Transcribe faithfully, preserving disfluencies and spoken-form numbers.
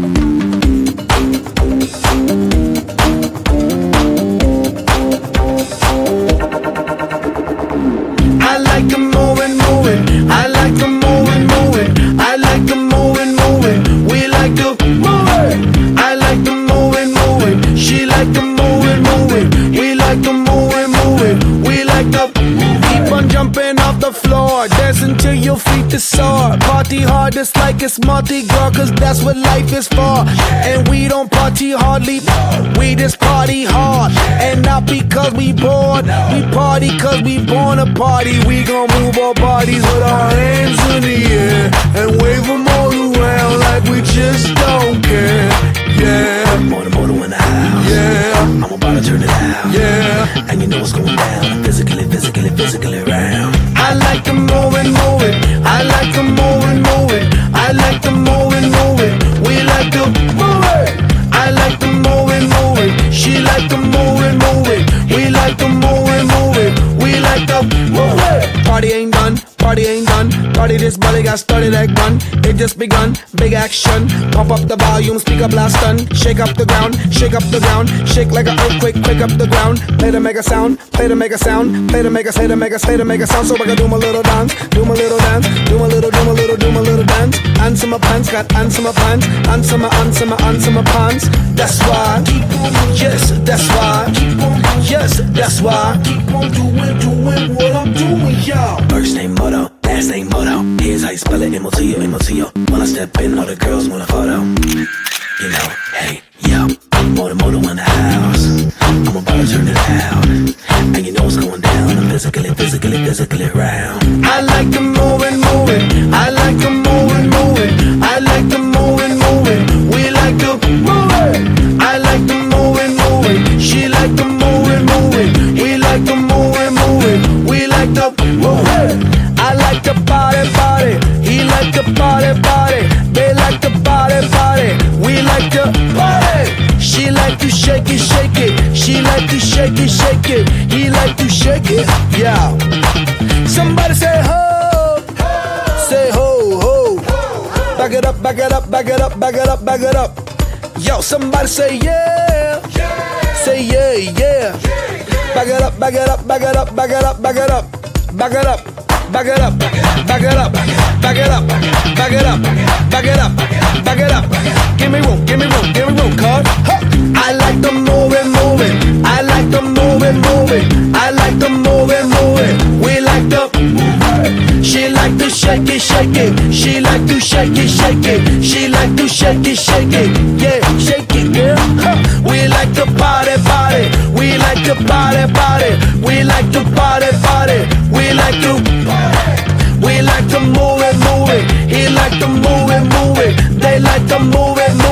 I like them moving, moving. I like them moving, moving. I like them moving, moving. We like to move it. I like them moving, moving. She like them moving, moving. We like them moving, moving. We like to keep on jumping off the floor, dancing till your feet is sore. Party hard just like it's Mardi Gras, cause that's what life is for. And we don't party hardly, we just party hard. And not because we bored, we party cause we born to party. We gon' move our bodies with our hands in the air and wave them all around like we just don't care. Yeah, More than motor in the house. yeah, I'm about to turn it out. yeah. And you know what's going down. Physically, physically, physically round. I like them moving, moving. I like them moving, moving. I like them moving, moving. We like to move it. I like them moving, moving. She like them moving, moving. We like them moving, moving. We like to move it. Party ain't done, party ain't done. Party this body got started like gun. It just begun, big action. Pump up the volume, speak up last stun. Shake up the ground, shake up the ground. Shake like an earthquake, quake up the ground. Play to make a sound, play to make a sound. Play to make a, say to make a, say to make a sound. So I can do my little dance, do my little dance. Do my little, do my little, do my little dance. Answer my pants, got answer my pants. Answer my, answer my, answer my pants. That's why, keep on, yes, that's why, keep on, yes, that's why, keep on doing, doing what I'm doing, y'all. First name Moto, last name Moto. Here's how you spell it, M O T O, M O T O. When I step in, all the girls want a photo. You know, hey, yo, Moto Moto in the house. I'm about to turn it out. And you know what's going down. I'm physically, physically, physically round. I like them moving, moving. I like them moving, moving. I like them moving, moving. We like to move it. I like them moving, moving. She like them moving, moving. We like them moving, moving. We like to move it. I like the body, body. He like the body, body. They like the body, body. We like the body. She like to shake it, shake it. She like to shake it, shake it. He like to shake it, yeah. Somebody say ho, say ho, ho. Back it up, back it up, back it up, back it up, back it up. Yo, somebody say yeah, say yeah, yeah. Back it up, back it up, back it up, back it up, back it up, back it up. Back it up, back it up, back it up, back it up, back it up, back it up. Give me room, give me room, give me room, cuz. I like the moving, moving. I like the moving, moving. I like the moving, moving. We like the move. She like to shake it, shake it. She like to shake it, shake it. She like to shake it, shake it. Yeah, shake it, yeah. We like the body, body. We like the body, body. We like the body, body. We like to. We like to move it, move it. He like to move it, move it. They like to move it, move it.